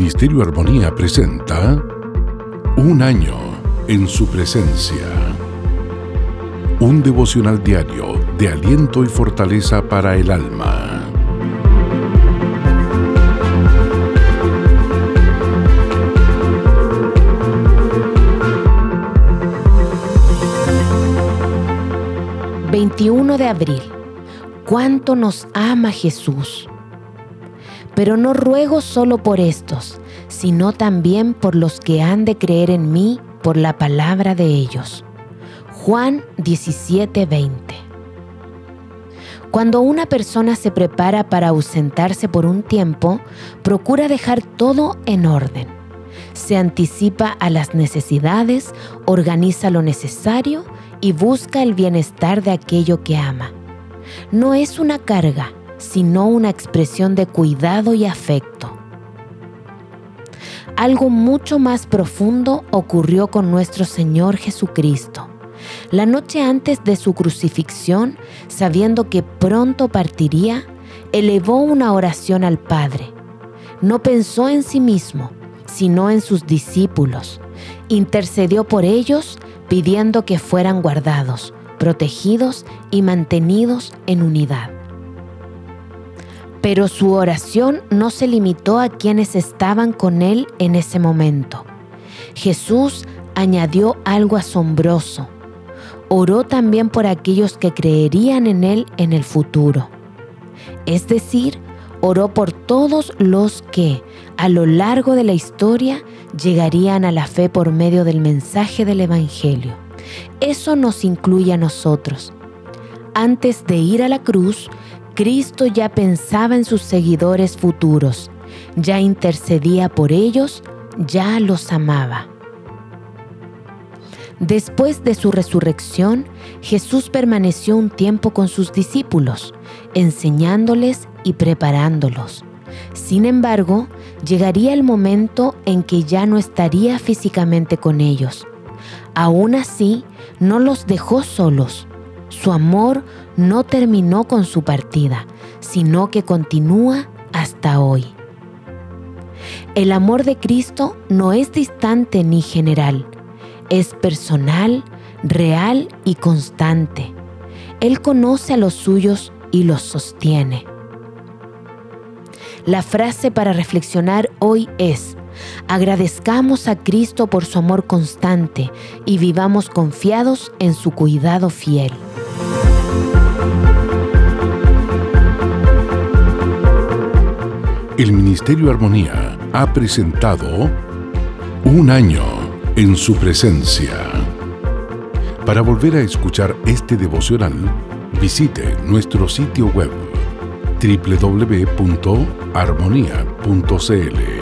Ministerio Armonía presenta Un año en su presencia. Un devocional diario de aliento y fortaleza para el alma. ...21 de abril... ¡Cuánto nos ama Jesús! Pero no ruego solo por estos, sino también por los que han de creer en mí por la palabra de ellos. Juan 17:20. Cuando una persona se prepara para ausentarse por un tiempo, procura dejar todo en orden. Se anticipa a las necesidades, organiza lo necesario y busca el bienestar de aquello que ama. No es una carga, sino una expresión de cuidado y afecto. Algo mucho más profundo ocurrió con nuestro Señor Jesucristo. La noche antes de su crucifixión, sabiendo que pronto partiría, elevó una oración al Padre. No pensó en sí mismo, sino en sus discípulos. Intercedió por ellos, pidiendo que fueran guardados, protegidos y mantenidos en unidad. Pero su oración no se limitó a quienes estaban con él en ese momento. Jesús añadió algo asombroso. Oró también por aquellos que creerían en él en el futuro. Es decir, oró por todos los que, a lo largo de la historia, llegarían a la fe por medio del mensaje del Evangelio. Eso nos incluye a nosotros. Antes de ir a la cruz, Cristo ya pensaba en sus seguidores futuros, ya intercedía por ellos, ya los amaba. Después de su resurrección, Jesús permaneció un tiempo con sus discípulos, enseñándoles y preparándolos. Sin embargo, llegaría el momento en que ya no estaría físicamente con ellos. Aún así, no los dejó solos. Su amor no terminó con su partida, sino que continúa hasta hoy. El amor de Cristo no es distante ni general, es personal, real y constante. Él conoce a los suyos y los sostiene. La frase para reflexionar hoy es: agradezcamos a Cristo por su amor constante y vivamos confiados en su cuidado fiel. El Ministerio Armonía ha presentado Un año en su presencia. Para volver a escuchar este devocional, visite nuestro sitio web www.armonia.cl.